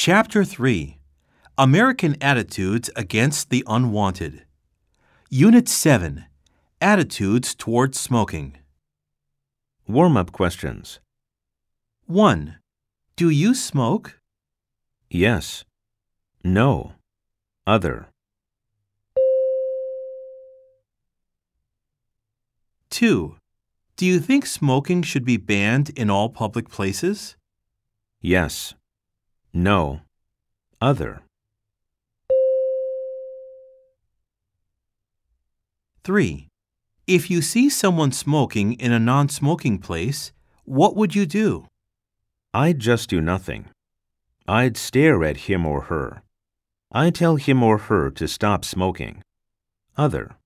Chapter 3 American Attitudes Against the Unwanted. Unit 7 Attitudes Towards Smoking. Warm-up questions. 1. Do you smoke? Yes. No. Other. 2. Do you think smoking should be banned in all public places? Yes. No. Other. 3. If you see someone smoking in a non-smoking place, what would you do? I'd just do nothing. I'd stare at him or her. I'd tell him or her to stop smoking. Other.